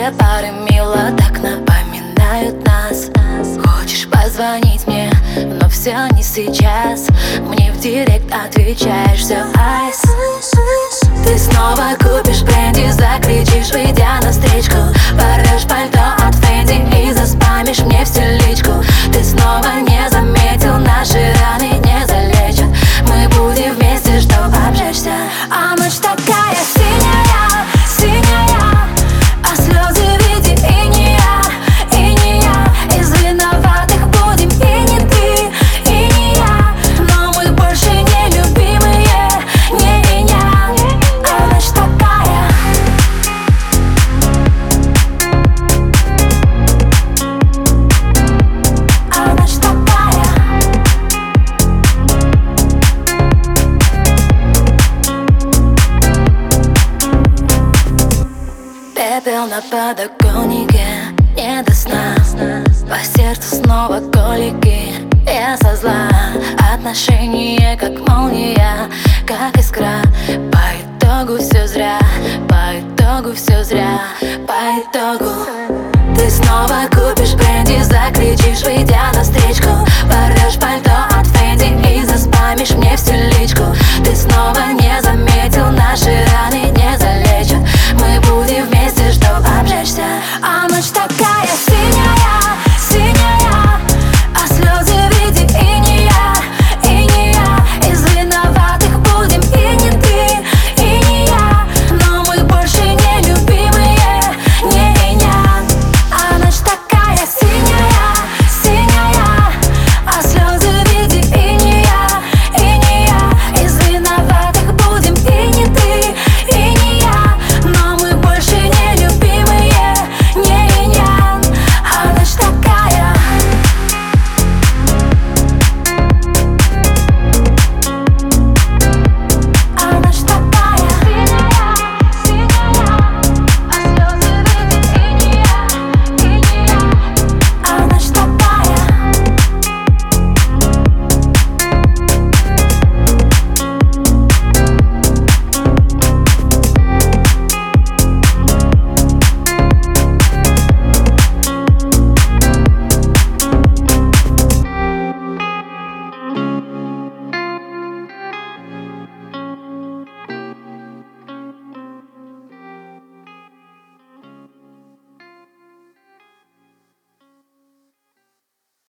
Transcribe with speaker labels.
Speaker 1: Все пары мило так напоминают нас. Хочешь позвонить мне, но все не сейчас. Мне в директ отвечаешь: все айс. Ты снова купишь бренди, закричишь, выйдя на встречку. Порвешь пальто от Фенди и заспамишь мне всю личку. Ты снова не заметил, наши раны не залечат. Мы будем вместе, чтоб обжечься. А ночь такая синяя, синяя, а слезы в виде инея, инея. Из виноватых будем и не ты, и не я. Но мы больше не любимые, не и я. А ночь такая. А ночь такая. Пепел на подоконнике, не до сна. По сердцу снова колики, я со зла. Отношения как молния, как искра. По итогу все зря, по итогу все зря. По итогу ты снова купишь бренди, закричишь, выйдя на встречу.